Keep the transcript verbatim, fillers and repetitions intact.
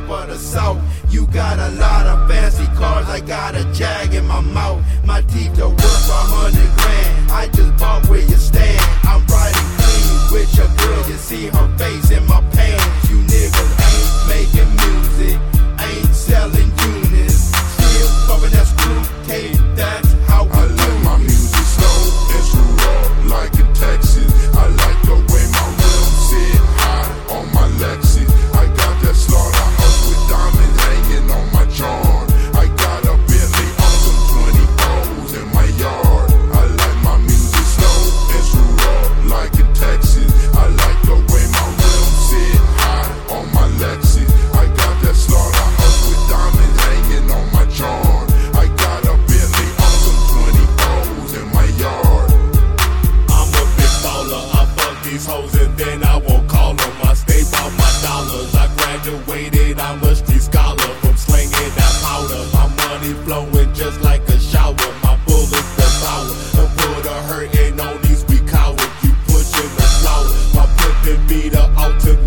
for the south. You got a lot of fancy cars, I got a Jag in my mouth. My teeth are worth a hundred grand, I just bought where you stand. I'm riding clean with your girl, you see her face in my pants. You niggas ain't making music, ain't selling units, still bumping that screw tape, that's how we I like my music slow, it's raw like in Texas. I like the way my rims sit high on my Lexus. I got that slaughterhouse with diamonds hanging on my charm. I got a Bentley on some twenty-fours in my yard. I like my music slow, it's raw like in Texas. I like the way my rims sit high on my Lexus. I got that slaughterhouse with diamonds hanging on my charm. I got a Bentley on some twenty-fours in my yard. I'm a big baller, I fuck these hoes and then I won't call them. I stay by my dollars, I graduated, I'm a street scholar. From slinging that powder, my money flowing just like a shower. My bullets devour, and put a hurting on these weak cowards. You pushing the flower, my flipping be the ultimate